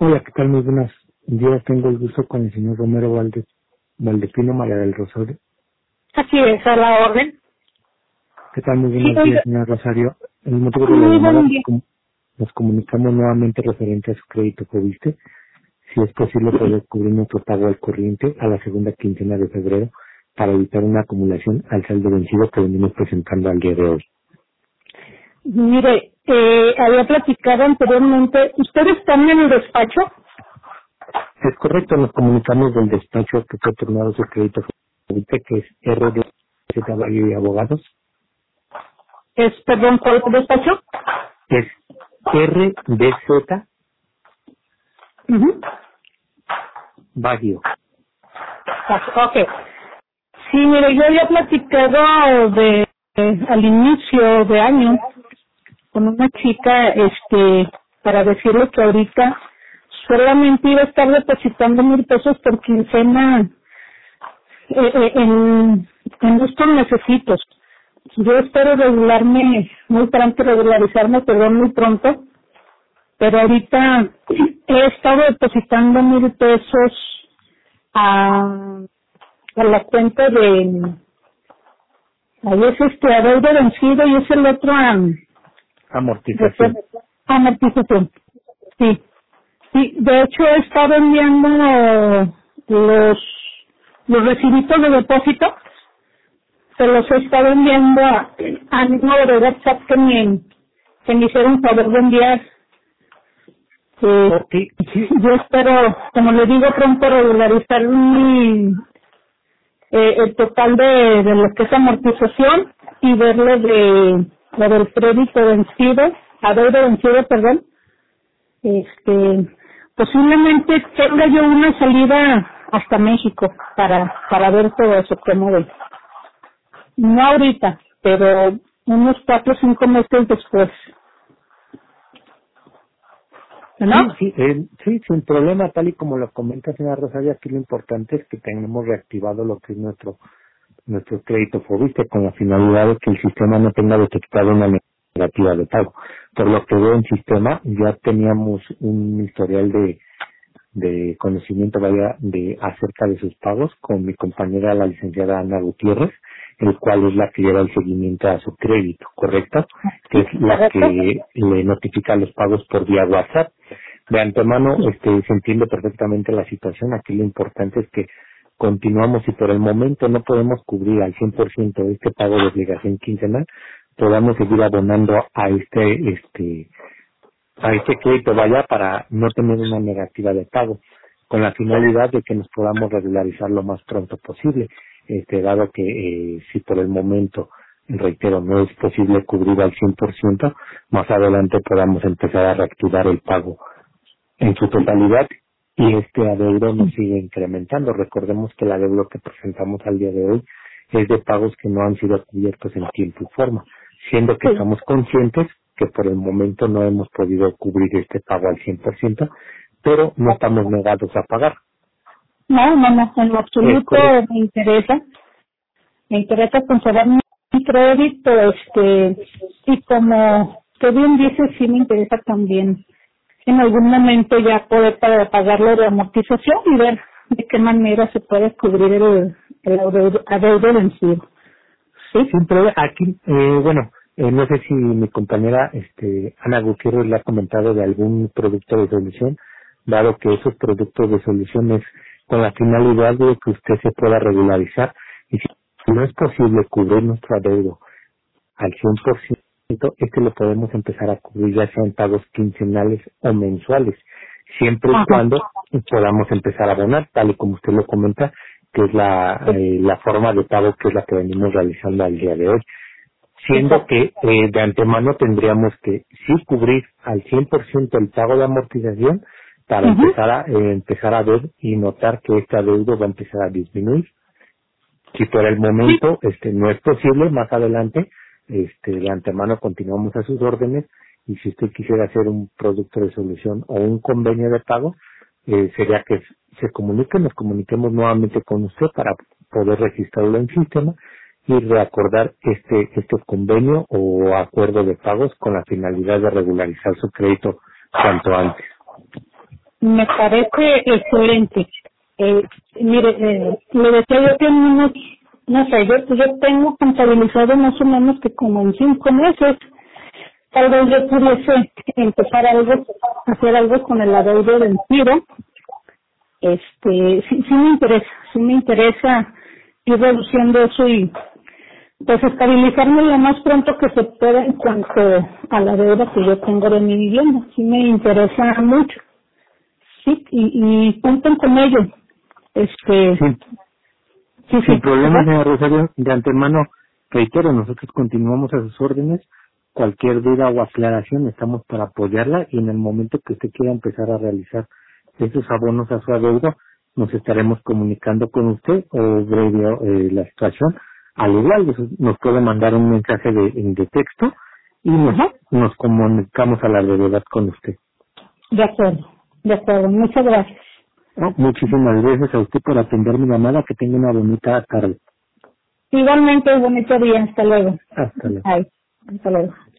Hola, ¿qué tal? Muy buenos días. Tengo el gusto con el señor Romero Valdespino María del Rosario. Así es, a la orden. ¿Qué tal? Muy Sí, buenos días, oiga, señor Rosario. El motivo de la muy llamada buen es día. que nos comunicamos nuevamente referente a su crédito que viste. Si es posible poder cubrir nuestro pago al corriente a la segunda quincena de febrero para evitar una acumulación al saldo vencido que venimos presentando al día de hoy. Mire, había platicado anteriormente, ¿ustedes están en el despacho? Es correcto, nos comunicamos del despacho que fue otorgado su crédito que es RDZ Valle y Abogados. Perdón, ¿cuál es el despacho? Es RDZ Ujú. Baguio. Ok. Sí, mire, yo había platicado al inicio de año con una chica, para decirle que ahorita solamente iba a estar depositando 1,000 pesos por quincena en estos necesitos. Yo espero regularizarme, perdón, muy pronto, pero ahorita he estado depositando 1,000 pesos a la cuenta ahí es adeudo vencido y es el otro Amortización. amortización. Sí, sí, de hecho he estado enviando los, los recibitos de depósito, se los he estado enviando a mi número de WhatsApp que me hicieron favor de enviar. Ok, sí, Yo espero, como le digo, pronto regularizar el total de lo que es amortización y ver lo del crédito vencido, adeudo vencido, perdón. Posiblemente tenga yo una salida hasta México para ver todo eso, cómo ve. No ahorita, pero unos 4 o 5 meses después, ¿no? sí, sin problema, tal y como lo comenta señora Rosario, aquí lo importante es que tengamos reactivado lo que es nuestro crédito Fobiste con la finalidad de que el sistema no tenga detectado una negativa de pago. Por lo que veo en sistema, ya teníamos un historial de conocimiento acerca de sus pagos con mi compañera la licenciada Ana Gutiérrez, el cual es la que lleva el seguimiento a su crédito, ¿correcto? Que es la ¿Correcto? que le notifica los pagos por vía WhatsApp. De antemano, se entiende perfectamente la situación. Aquí lo importante es que continuamos y por el momento no podemos cubrir al 100% este pago de obligación quincenal, podamos seguir abonando a este crédito vaya para no tener una negativa de pago, con la finalidad de que nos podamos regularizar lo más pronto posible, dado que si por el momento, reitero, no es posible cubrir al 100%, más adelante podamos empezar a reactivar el pago en su totalidad y este adeudo nos sigue incrementando. Recordemos que el adeudo que presentamos al día de hoy es de pagos que no han sido cubiertos en tiempo y forma, siendo que Sí. estamos conscientes que por el momento no hemos podido cubrir este pago al 100%, pero no estamos negados a pagar. No, en lo Es absoluto correcto. me interesa conservar mi crédito, y como que bien dice, sí me interesa también en algún momento ya poder para pagarlo de amortización y ver de qué manera se puede cubrir el adeudo vencido. ¿Sí? Sin problema. Aquí, no sé si mi compañera Ana Gutiérrez le ha comentado de algún producto de solución, dado que esos productos de solución es con la finalidad de que usted se pueda regularizar y si no es posible cubrir nuestro adeudo al 100%, lo podemos empezar a cubrir ya sea en pagos quincenales o mensuales, siempre y Ajá. cuando podamos empezar a abonar, tal y como usted lo comenta, que es la forma de pago que es la que venimos realizando al día de hoy. Siendo Exacto. que de antemano tendríamos que sí cubrir al 100% el pago de amortización para Ujú. empezar a ver y notar que este adeudo va a empezar a disminuir. Si por el Sí, momento no es posible, más adelante de antemano continuamos a sus órdenes y si usted quisiera hacer un producto de solución o un convenio de pago, sería que nos comuniquemos nuevamente con usted para poder registrarlo en sistema y reacordar este convenio o acuerdo de pagos con la finalidad de regularizar su crédito cuanto antes. Me parece excelente. Mire, le decía yo que en unos, no sé, yo tengo contabilizado más o menos que como en 5 meses, tal vez yo pudiese empezar hacer algo con el adeudo del tiro. Sí me interesa ir reduciendo eso y pues estabilizarme lo más pronto que se pueda en cuanto a la deuda que yo tengo de mi vivienda. Sí me interesa mucho. Sí, y cuenten con ello. Sí, sin problema, ¿verdad? señora Rosario. De antemano, reitero, nosotros continuamos a sus órdenes. Cualquier duda o aclaración estamos para apoyarla y en el momento que usted quiera empezar a realizar esos abonos a su adeudo, nos estaremos comunicando con usted o breve la situación. Al igual, nos puede mandar un mensaje de texto y nos comunicamos a la brevedad con usted. De acuerdo, muchas gracias. ¿No? Muchísimas gracias a usted por atender mi llamada, que tenga una bonita tarde. Igualmente, bonito día, hasta luego. Hasta luego. Ay, hasta luego.